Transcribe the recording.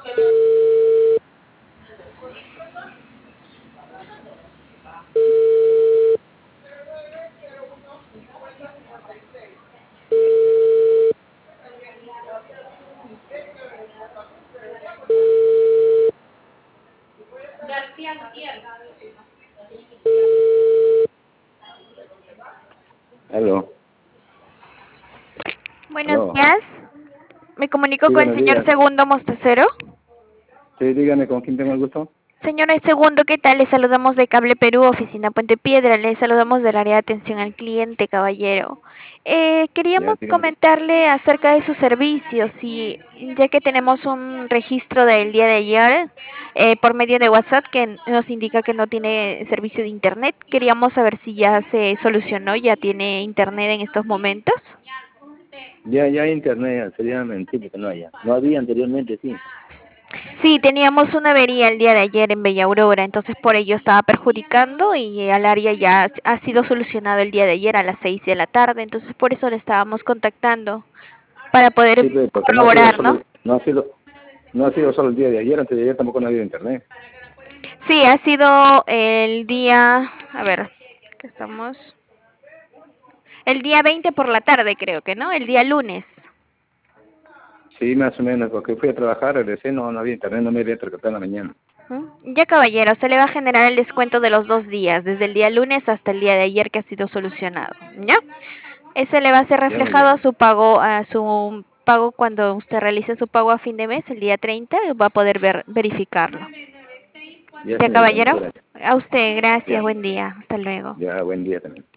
Aló, Buenos aló. días. Me comunico Sí, con el buenos señor días. Segundo Mostacero. Sí, dígame con quién tengo el gusto. Señor Segundo, ¿qué tal? Le saludamos de Cable Perú, oficina Puente Piedra. Le saludamos del área de atención al cliente, caballero. Ya, Queríamos dígame. comentarle acerca de sus servicios y ya que tenemos un registro del día de ayer por medio de WhatsApp que nos indica que no tiene servicio de internet, queríamos saber si ya se solucionó, ya tiene internet en estos momentos. Ya internet, sería mentira que no haya. No había anteriormente, sí. Sí, teníamos una avería el día de ayer en Bella Aurora, entonces por ello estaba perjudicando y al área ya ha sido solucionado el día de ayer a las 6 de la tarde, entonces por eso le estábamos contactando para poder Sí, pues, porque no ha sido corroborar, solo, ¿no? no ha sido solo el día de ayer, antes de ayer tampoco no había internet. Sí, ha sido el día, a ver, ¿qué estamos? El día 20 por la tarde, creo que, ¿no? El día lunes. Sí, más o menos, porque fui a trabajar, regresé, no había internet, no me había percatado en la mañana. Ya, caballero, se le va a generar el descuento de los 2 días, desde el día lunes hasta el día de ayer que ha sido solucionado, ¿ya? Ese le va a ser Ya, muy reflejado bien. a su pago cuando usted realice su pago a fin de mes, el día 30, va a poder verificarlo. Ya, Ya, señorita, caballero, muchas gracias. a usted, gracias, Ya, buen día, hasta luego. ya, buen día también.